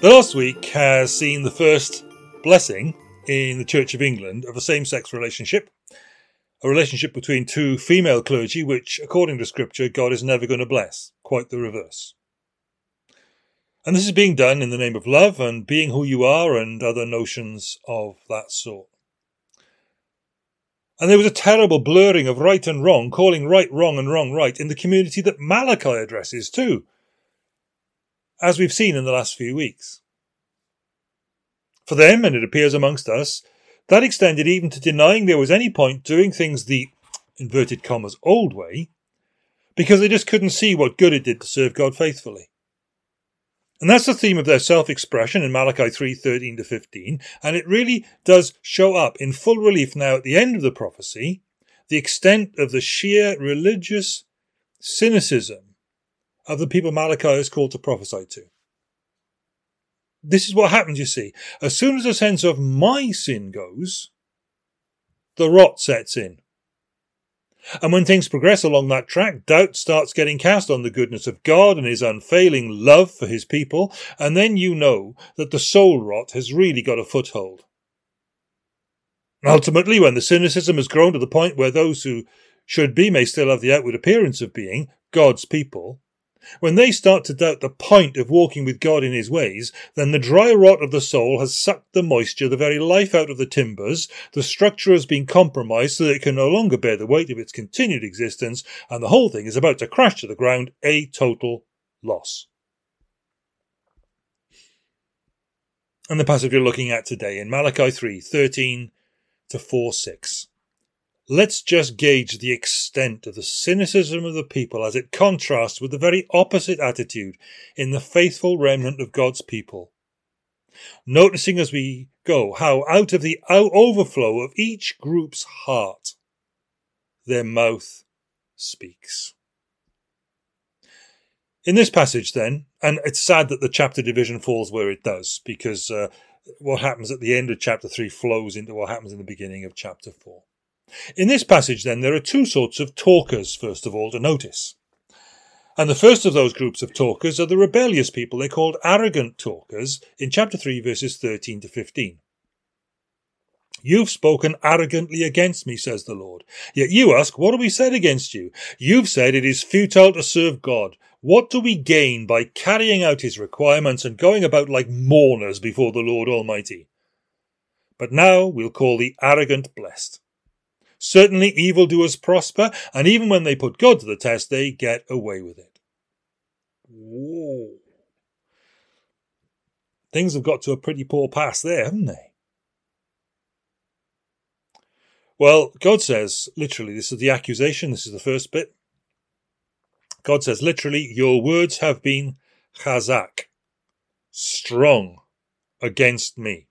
The last week has seen the first blessing in the Church of England of a same-sex relationship, a relationship between two female clergy, which, according to Scripture, God is never going to bless. Quite the reverse. And this is being done in the name of love and being who you are and other notions of that sort. And there was a terrible blurring of right and wrong, calling right wrong and wrong right, in the community that Malachi addresses too, as we've seen in the last few weeks. For them, and it appears amongst us, that extended even to denying there was any point doing things the, inverted commas, old way, because they just couldn't see what good it did to serve God faithfully. And that's the theme of their self-expression in Malachi 3:13-15, and it really does show up in full relief now at the end of the prophecy, the extent of the sheer religious cynicism of the people Malachi is called to prophesy to. This is what happens, you see. As soon as a sense of my sin goes, the rot sets in. And when things progress along that track, doubt starts getting cast on the goodness of God and his unfailing love for his people, and then you know that the soul rot has really got a foothold. Ultimately, when the cynicism has grown to the point where those who should be may still have the outward appearance of being God's people, when they start to doubt the point of walking with God in his ways, then the dry rot of the soul has sucked the moisture, the very life out of the timbers, the structure has been compromised so that it can no longer bear the weight of its continued existence, and the whole thing is about to crash to the ground, a total loss. And the passage we're looking at today in Malachi 3:13-4:6. Let's just gauge the extent of the cynicism of the people as it contrasts with the very opposite attitude in the faithful remnant of God's people. Noticing as we go how out of the overflow of each group's heart, their mouth speaks. In this passage then, and it's sad that the chapter division falls where it does, because what happens at the end of chapter 3 flows into what happens in the beginning of chapter 4. In this passage, then, there are two sorts of talkers, first of all, to notice. And the first of those groups of talkers are the rebellious people. They're called arrogant talkers in chapter 3, verses 13-15. You've spoken arrogantly against me, says the Lord. Yet you ask, what have we said against you? You've said it is futile to serve God. What do we gain by carrying out his requirements and going about like mourners before the Lord Almighty? But now we'll call the arrogant blessed. Certainly evildoers prosper, and even when they put God to the test, they get away with it. Whoa. Things have got to a pretty poor pass there, haven't they? Well, God says, literally, this is the accusation, this is the first bit. God says, literally, your words have been chazak, strong, against me.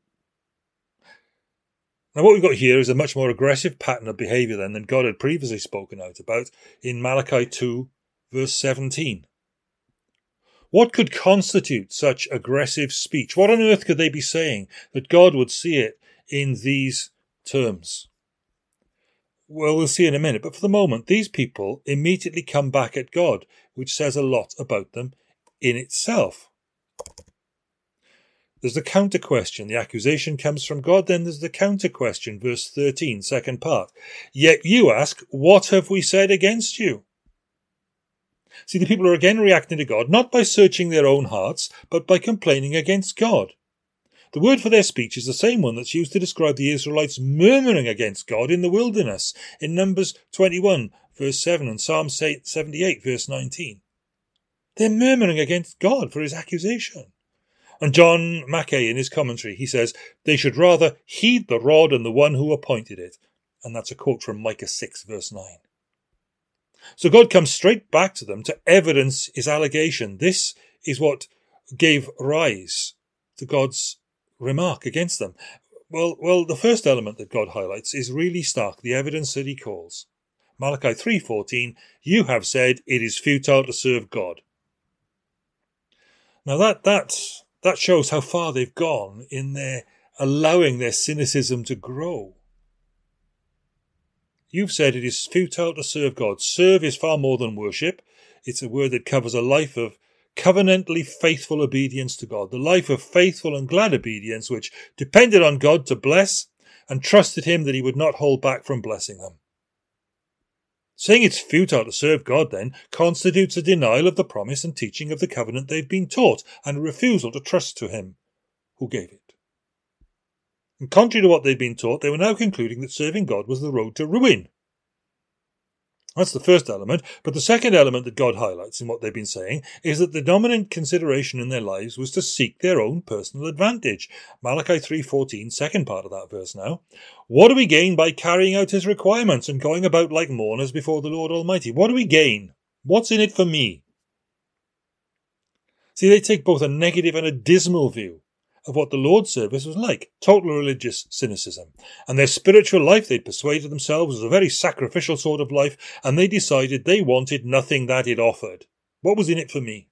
Now what we've got here is a much more aggressive pattern of behaviour than God had previously spoken out about in Malachi 2, verse 17. What could constitute such aggressive speech? What on earth could they be saying that God would see it in these terms? Well, we'll see in a minute, but for the moment, these people immediately come back at God, which says a lot about them in itself. There's the counter question. The accusation comes from God. Then there's the counter question, verse 13, second part. Yet you ask, what have we said against you? See, the people are again reacting to God, not by searching their own hearts, but by complaining against God. The word for their speech is the same one that's used to describe the Israelites murmuring against God in the wilderness, in Numbers 21, verse 7, and Psalm 78, verse 19. They're murmuring against God for his accusation. And John Mackay, in his commentary, he says, they should rather heed the rod and the one who appointed it. And that's a quote from Micah 6, verse 9. So God comes straight back to them to evidence his allegation. This is what gave rise to God's remark against them. Well, the first element that God highlights is really stark, the evidence that he calls. Malachi 3:14, you have said it is futile to serve God. Now that shows how far they've gone in their allowing their cynicism to grow. You've said it is futile to serve God. Serve is far more than worship. It's a word that covers a life of covenantally faithful obedience to God, the life of faithful and glad obedience which depended on God to bless and trusted him that he would not hold back from blessing them. Saying it's futile to serve God, then, constitutes a denial of the promise and teaching of the covenant they've been taught, and a refusal to trust to him who gave it. And contrary to what they'd been taught, they were now concluding that serving God was the road to ruin. That's the first element, but the second element that God highlights in what they've been saying is that the dominant consideration in their lives was to seek their own personal advantage. Malachi 3:14, second part of that verse now. What do we gain by carrying out his requirements and going about like mourners before the Lord Almighty? What do we gain? What's in it for me? See, they take both a negative and a dismal view of what the Lord's service was like, total religious cynicism. And their spiritual life, they'd persuaded themselves, was a very sacrificial sort of life, and they decided they wanted nothing that it offered. What was in it for me?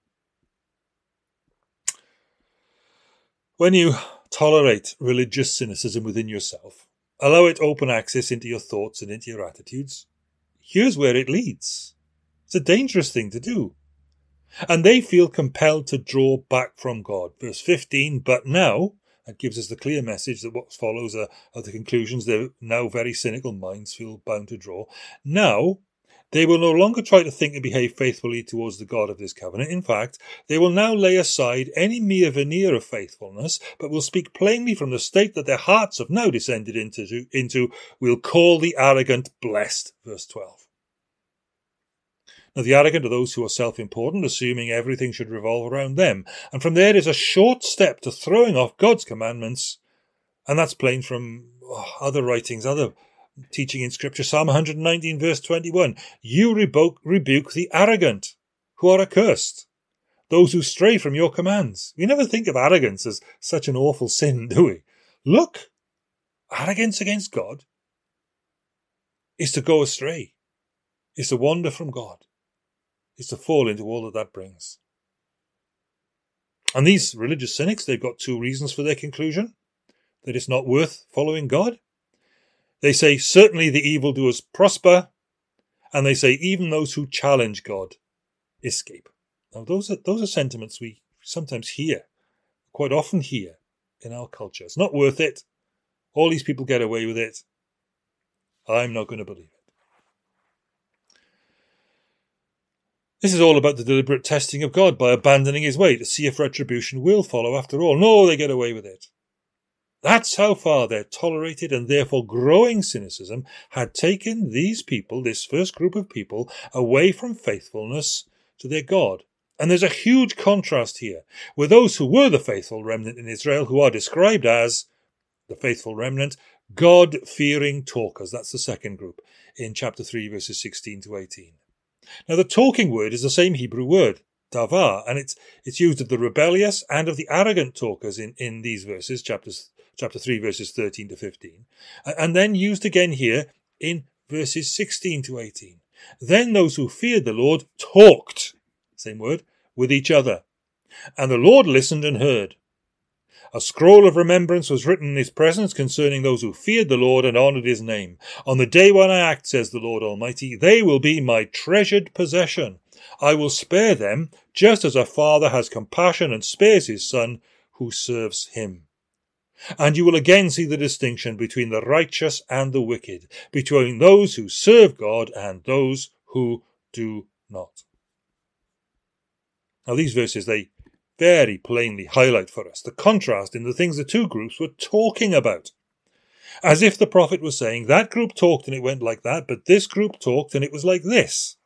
When you tolerate religious cynicism within yourself, allow it open access into your thoughts and into your attitudes, here's where it leads. It's a dangerous thing to do. And they feel compelled to draw back from God. Verse 15, but now, that gives us the clear message that what follows are the conclusions their now very cynical minds feel bound to draw. Now, they will no longer try to think and behave faithfully towards the God of this covenant. In fact, they will now lay aside any mere veneer of faithfulness, but will speak plainly from the state that their hearts have now descended into we'll call the arrogant blessed. Verse 12. Now, the arrogant are those who are self-important, assuming everything should revolve around them. And from there is a short step to throwing off God's commandments. And that's plain from other writings, other teaching in Scripture. Psalm 119, verse 21. You rebuke the arrogant, who are accursed, those who stray from your commands. We never think of arrogance as such an awful sin, do we? Look, arrogance against God is to go astray, is to wander from God, is to fall into all that brings. And these religious cynics, they've got two reasons for their conclusion, that it's not worth following God. They say, certainly the evildoers prosper, and they say, even those who challenge God escape. Now, those are sentiments we sometimes hear, quite often hear in our culture. It's not worth it. All these people get away with it. I'm not going to believe it. This is all about the deliberate testing of God by abandoning his way to see if retribution will follow after all. No, they get away with it. That's how far their tolerated and therefore growing cynicism had taken these people, this first group of people, away from faithfulness to their God. And there's a huge contrast here with those who were the faithful remnant in Israel, who are described as the faithful remnant, God-fearing talkers. That's the second group in chapter 3, verses 16 to 18. Now, the talking word is the same Hebrew word, davar, and it's used of the rebellious and of the arrogant talkers in these verses, chapter 3, verses 13 to 15, and then used again here in verses 16 to 18. Then those who feared the Lord talked, same word, with each other, and the Lord listened and heard. A scroll of remembrance was written in his presence concerning those who feared the Lord and honoured his name. On the day when I act, says the Lord Almighty, they will be my treasured possession. I will spare them, just as a father has compassion and spares his son who serves him. And you will again see the distinction between the righteous and the wicked, between those who serve God and those who do not. Now, these verses, they very plainly highlight for us the contrast in the things the two groups were talking about. As if the prophet was saying, that group talked and it went like that, but this group talked and it was like this.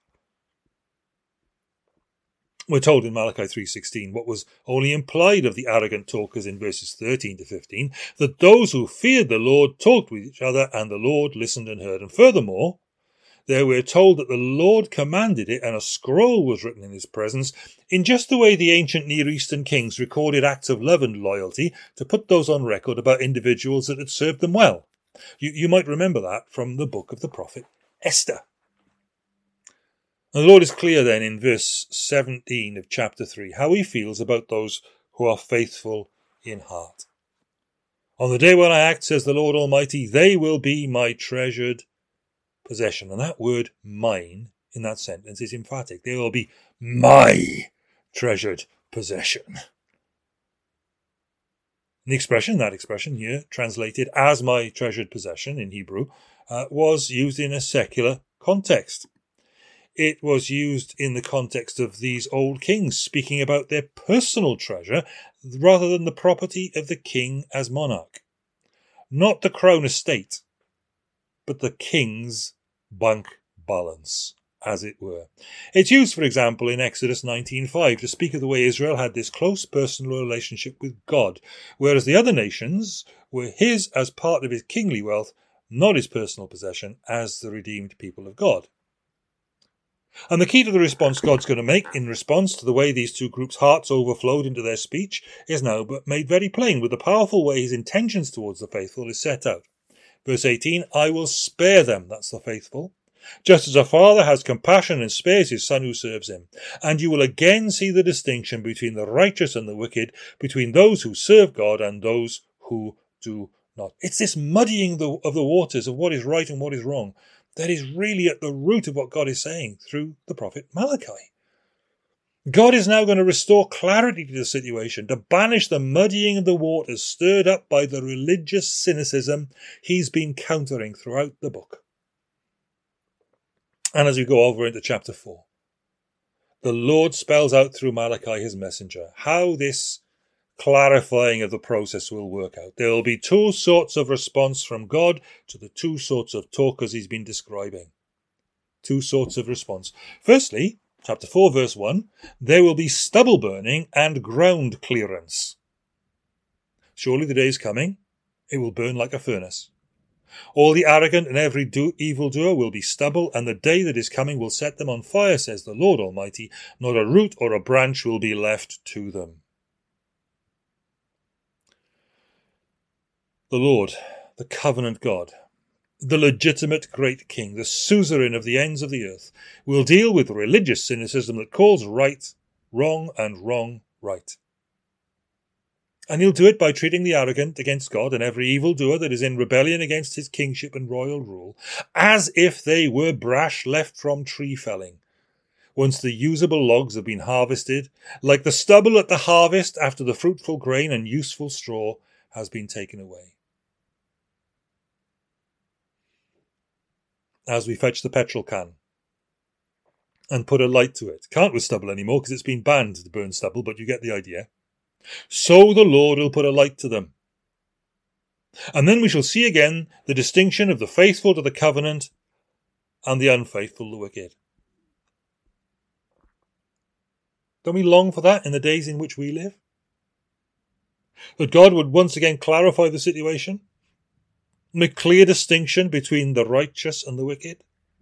We're told in Malachi 3:16 what was only implied of the arrogant talkers in verses 13 to 15, that those who feared the Lord talked with each other and the Lord listened and heard. And furthermore, there we're told that the Lord commanded it and a scroll was written in his presence in just the way the ancient Near Eastern kings recorded acts of love and loyalty to put those on record about individuals that had served them well. You might remember that from the book of the prophet Esther. And the Lord is clear then in verse 17 of chapter 3 how he feels about those who are faithful in heart. On the day when I act, says the Lord Almighty, they will be my treasured possession. And that word mine in that sentence is emphatic. They will be my treasured possession. That expression here, translated as my treasured possession in Hebrew, was used in a secular context. It was used in the context of these old kings speaking about their personal treasure rather than the property of the king as monarch. Not the crown estate, but the king's bank balance, as it were. It's used, for example, in Exodus 19:5 to speak of the way Israel had this close personal relationship with God, whereas the other nations were his as part of his kingly wealth, not his personal possession as the redeemed people of God. And the key to the response God's going to make in response to the way these two groups' hearts overflowed into their speech is now made very plain with the powerful way his intentions towards the faithful is set out. Verse 18, I will spare them, that's the faithful, just as a father has compassion and spares his son who serves him. And you will again see the distinction between the righteous and the wicked, between those who serve God and those who do not. It's this muddying of the waters of what is right and what is wrong that is really at the root of what God is saying through the prophet Malachi. God is now going to restore clarity to the situation, to banish the muddying of the waters stirred up by the religious cynicism he's been countering throughout the book. And as we go over into chapter 4, the Lord spells out through Malachi, his messenger, how this clarifying of the process will work out. There will be two sorts of response from God to the two sorts of talkers he's been describing. Two sorts of response. Firstly, chapter 4, verse 1, there will be stubble burning and ground clearance. Surely the day is coming, it will burn like a furnace. All the arrogant and every evildoer will be stubble, and the day that is coming will set them on fire, says the Lord Almighty. Not a root or a branch will be left to them. The Lord, the covenant God, the legitimate great king, the suzerain of the ends of the earth, will deal with religious cynicism that calls right wrong and wrong right. And he'll do it by treating the arrogant against God and every evildoer that is in rebellion against his kingship and royal rule as if they were brash left from tree felling, once the usable logs have been harvested, like the stubble at the harvest after the fruitful grain and useful straw has been taken away. As we fetch the petrol can and put a light to it. Can't with stubble anymore because it's been banned to burn stubble, but you get the idea. So the Lord will put a light to them. And then we shall see again the distinction of the faithful to the covenant and the unfaithful, the wicked. Don't we long for that in the days in which we live? That God would once again clarify the situation? Make clear distinction between the righteous and the wicked?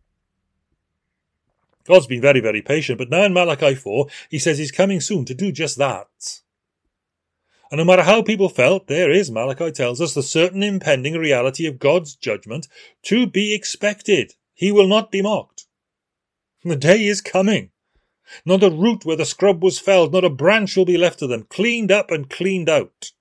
God's been very, very patient, but now in Malachi 4, he says he's coming soon to do just that. And no matter how people felt, there is, Malachi tells us, the certain impending reality of God's judgment to be expected. He will not be mocked. The day is coming. Not a root where the scrub was felled, not a branch will be left to them, cleaned up and cleaned out.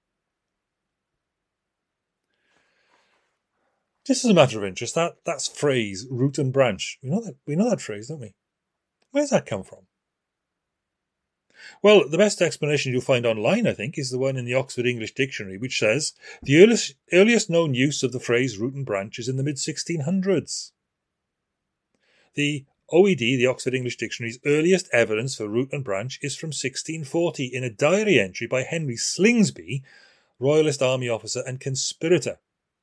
Just as a matter of interest, that phrase, root and branch, we know that phrase, don't we? Where's that come from? Well, the best explanation you'll find online, I think, is the one in the Oxford English Dictionary, which says the earliest known use of the phrase root and branch is in the mid-1600s. The OED, the Oxford English Dictionary's earliest evidence for root and branch is from 1640 in a diary entry by Henry Slingsby, Royalist army officer and conspirator.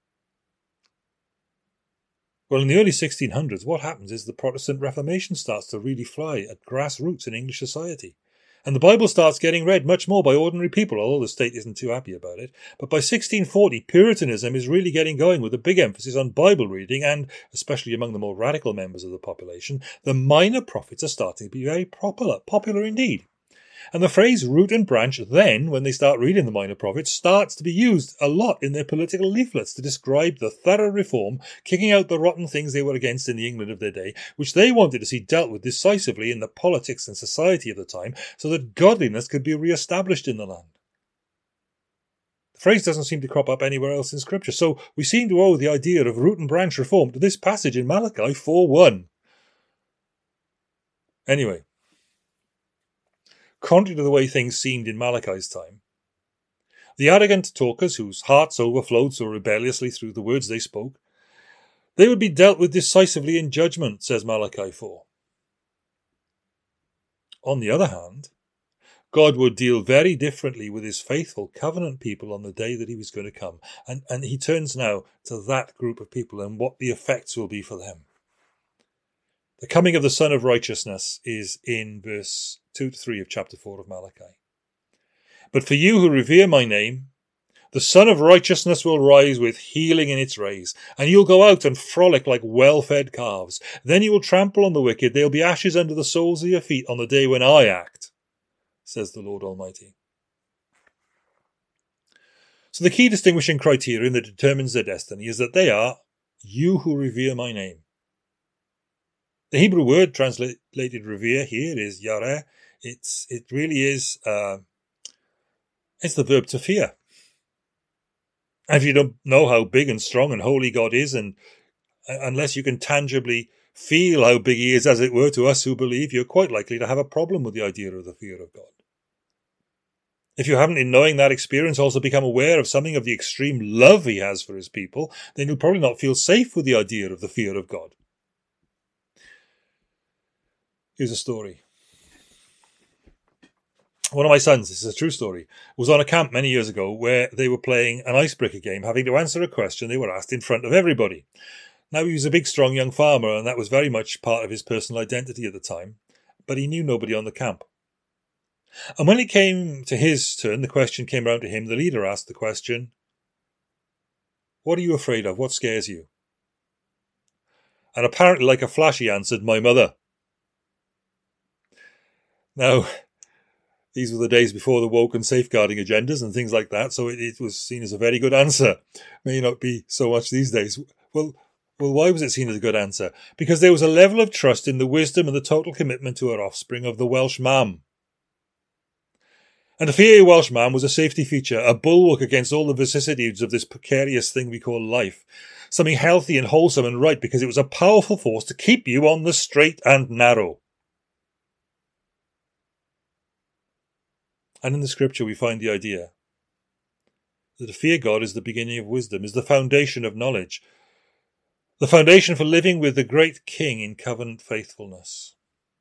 Well, in the early 1600s, what happens is the Protestant Reformation starts to really fly at grassroots in English society. And the Bible starts getting read much more by ordinary people, although the state isn't too happy about it. But by 1640, Puritanism is really getting going with a big emphasis on Bible reading and, especially among the more radical members of the population, the minor prophets are starting to be very popular indeed. And the phrase root and branch then, when they start reading the minor prophets, starts to be used a lot in their political leaflets to describe the thorough reform, kicking out the rotten things they were against in the England of their day, which they wanted to see dealt with decisively in the politics and society of the time, so that godliness could be re-established in the land. The phrase doesn't seem to crop up anywhere else in Scripture, so we seem to owe the idea of root and branch reform to this passage in Malachi 4:1. Anyway, contrary to the way things seemed in Malachi's time. The arrogant talkers whose hearts overflowed so rebelliously through the words they spoke, they would be dealt with decisively in judgment, says Malachi 4. On the other hand, God would deal very differently with his faithful covenant people on the day that he was going to come. And he turns now to that group of people and what the effects will be for them. The coming of the Son of Righteousness is in verse 2 to 3 of chapter 4 of Malachi. But for you who revere my name, the Son of Righteousness will rise with healing in its rays, and you'll go out and frolic like well-fed calves. Then you will trample on the wicked. They'll be ashes under the soles of your feet on the day when I act, says the Lord Almighty. So the key distinguishing criterion that determines their destiny is that they are you who revere my name. The Hebrew word translated revere here is yareh. It really is, it's the verb to fear. And if you don't know how big and strong and holy God is, and unless you can tangibly feel how big he is, as it were, to us who believe, you're quite likely to have a problem with the idea of the fear of God. If you haven't, in knowing that experience, also become aware of something of the extreme love he has for his people, then you'll probably not feel safe with the idea of the fear of God. Here's a story. One of my sons, this is a true story, was on a camp many years ago where they were playing an icebreaker game, having to answer a question they were asked in front of everybody. Now, he was a big, strong young farmer, and that was very much part of his personal identity at the time, but he knew nobody on the camp. And when it came to his turn, the question came round to him. The leader asked the question, "What are you afraid of? What scares you?" And apparently like a flash he answered, "My mother." Now, these were the days before the woke and safeguarding agendas and things like that, so it was seen as a very good answer. May not be so much these days. Well, why was it seen as a good answer? Because there was a level of trust in the wisdom and the total commitment to her offspring of the Welsh mam. And to fear a Welsh mam was a safety feature, a bulwark against all the vicissitudes of this precarious thing we call life. Something healthy and wholesome and right, because it was a powerful force to keep you on the straight and narrow. And in the scripture we find the idea that to fear God is the beginning of wisdom, is the foundation of knowledge, the foundation for living with the great King in covenant faithfulness.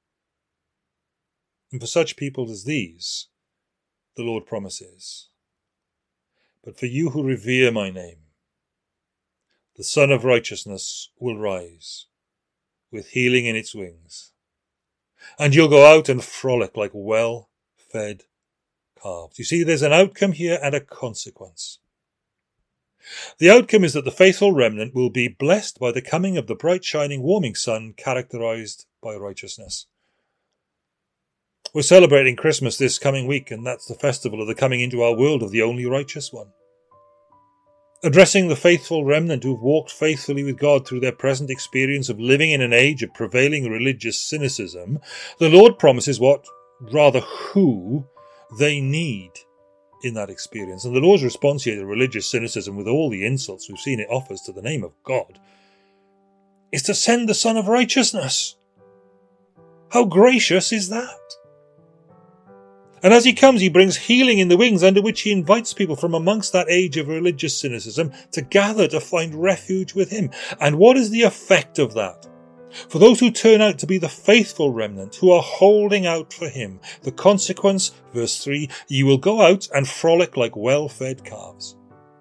And for such people as these, the Lord promises, "But for you who revere my name, the Son of Righteousness will rise with healing in its wings, and you'll go out and frolic like well-fed calves." You see, there's an outcome here and a consequence. The outcome is that the faithful remnant will be blessed by the coming of the bright, shining, warming sun characterized by righteousness. We're celebrating Christmas this coming week, and that's the festival of the coming into our world of the only righteous one. Addressing the faithful remnant who've walked faithfully with God through their present experience of living in an age of prevailing religious cynicism, the Lord promises who they need in that experience. And the Lord's response here to religious cynicism, with all the insults we've seen it offers to the name of God, is to send the Son of Righteousness. How gracious is that? And as he comes, he brings healing in the wings, under which he invites people from amongst that age of religious cynicism to gather to find refuge with him. And what is the effect of that? For those who turn out to be the faithful remnant, who are holding out for him, the consequence, verse 3, "You will go out and frolic like well-fed calves."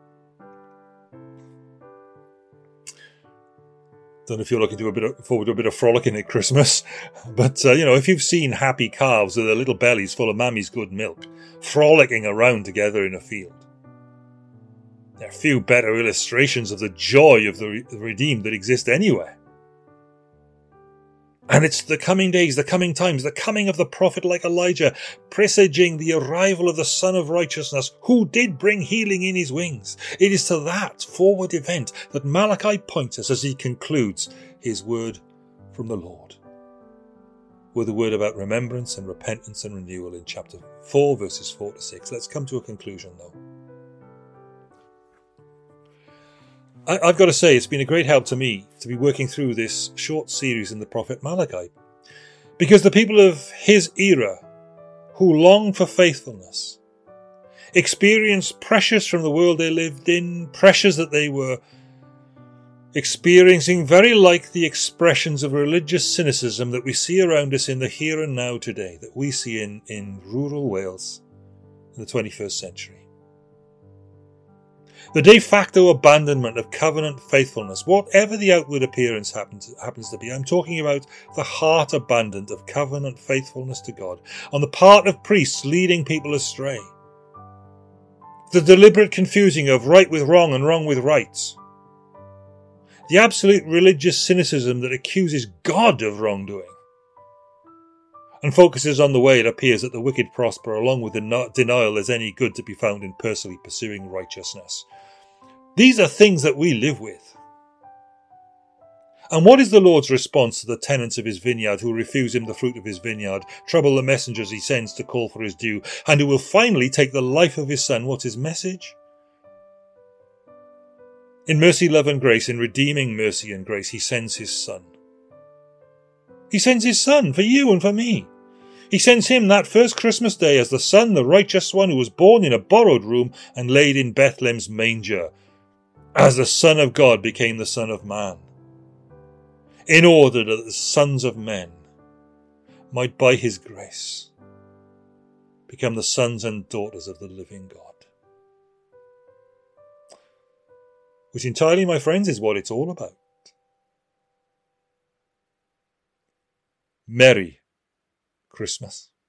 Don't know if you're looking forward to a bit of frolicking at Christmas, but if you've seen happy calves with their little bellies full of Mammy's good milk, frolicking around together in a field, there are few better illustrations of the joy of the redeemed that exist anywhere. And it's the coming days, the coming times, the coming of the prophet like Elijah, presaging the arrival of the Son of Righteousness, who did bring healing in his wings. It is to that forward event that Malachi points us as he concludes his word from the Lord, with a word about remembrance and repentance and renewal in chapter 4, verses 4 to 6. Let's come to a conclusion, though. I've got to say, it's been a great help to me to be working through this short series in the prophet Malachi, because the people of his era who long for faithfulness, experienced pressures from the world they lived in, pressures that they were experiencing very like the expressions of religious cynicism that we see around us in the here and now today, that we see in rural Wales in the 21st century. The de facto abandonment of covenant faithfulness, whatever the outward appearance happens to be. I'm talking about the heart abandonment of covenant faithfulness to God on the part of priests leading people astray. The deliberate confusing of right with wrong and wrong with right. The absolute religious cynicism that accuses God of wrongdoing and focuses on the way it appears that the wicked prosper, along with the denial there's any good to be found in personally pursuing righteousness. These are things that we live with. And what is the Lord's response to the tenants of his vineyard who refuse him the fruit of his vineyard, trouble the messengers he sends to call for his due, and who will finally take the life of his son? What's his message? In mercy, love and grace, in redeeming mercy and grace, he sends his son. He sends his son for you and for me. He sends him that first Christmas day as the Son, the righteous one, who was born in a borrowed room and laid in Bethlehem's manger, as the Son of God became the Son of Man, in order that the sons of men might by his grace become the sons and daughters of the living God. Which entirely, my friends, is what it's all about. Merry Christmas.